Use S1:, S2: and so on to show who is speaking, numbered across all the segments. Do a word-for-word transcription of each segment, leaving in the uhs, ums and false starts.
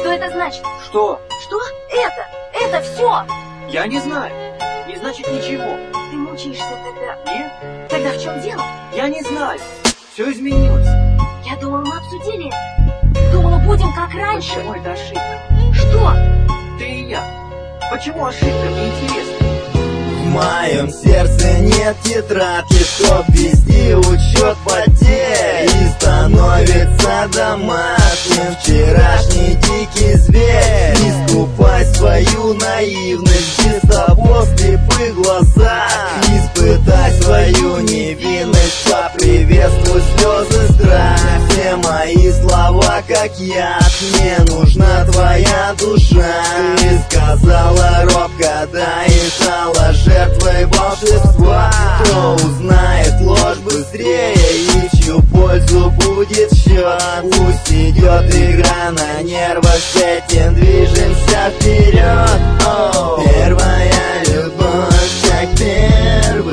S1: Что это значит?
S2: Что?
S1: Что? Это! Это все!
S2: Я не знаю. Не значит ничего.
S1: Ты мучаешься тогда.
S2: Нет?
S1: Тогда в чем дело?
S2: Я не знаю. Все изменилось.
S1: Я думала, мы обсудили это. Думала, будем как раньше.
S2: Почему это ошибка?
S1: Что?
S2: Ты и я. Почему ошибка? Мне интересно.
S3: В моем сердце нет тетрадки, чтоб вести учет потерь, и становится домашним вчерашний дикий зверь. Искупай свою наивность, чисто в слепых глазах, испытай свою невинность, поприветствуй слезы страх. Все мои слова как яд, мне нужна твоя душа. Ты сказала робко, да, и стала жертвой волшебства. Кто узнает ложь быстрее и в чью пользу будет счет? Пусть идет игра на нервах, с этим движемся вперед. О, первая любовь, как первый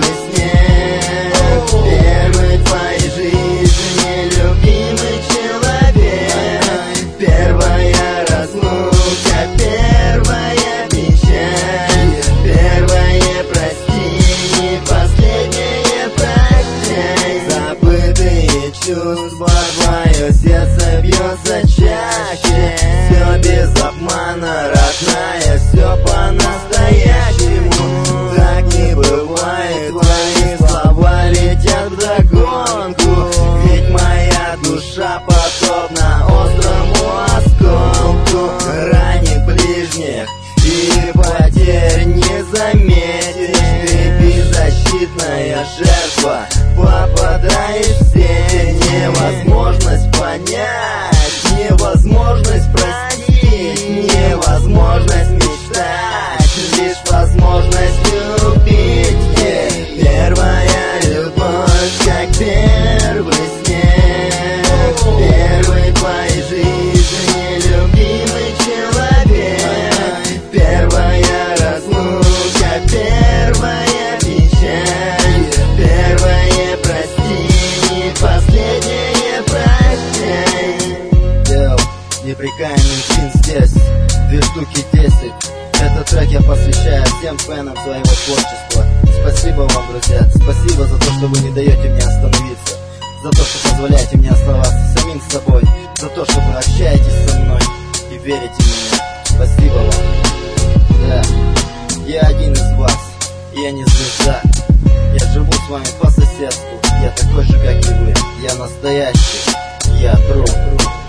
S3: снег, первый в твоей жизни любимый человек, первая разлука, первая печаль, первое прости, последнее прощай. Забытые чувства, твое сердце бьется чаще. Все без обмана, родная, все по-настоящему. Так не бывает, твои слова летят вдогонку, ведь моя душа подобна острому осколку. Ранит ближних и потерь не заметишь. Ты беззащитная жертва, попадаешь в сеть. Невозможность понять, невозможность простить, невозможность мечтать, лишь возможность любить. Первая любовь, как первый снег, первый в твоей жизни любимый человек, первая разлука, первая печаль, первое прости, последнее прощай. Йоу, неприкаянный фин здесь, две штуки десять. Этот трек я посвящаю всем фенам своего творчества. Спасибо вам, друзья, спасибо за то, что вы не даете мне остановиться, за то, что позволяете мне оставаться самим собой, за то, что вы общаетесь со мной и верите в меня. Спасибо вам. Да, я один из вас, и я не звезда. Я живу с вами по соседству, я такой же, как и вы. Я настоящий, я тру.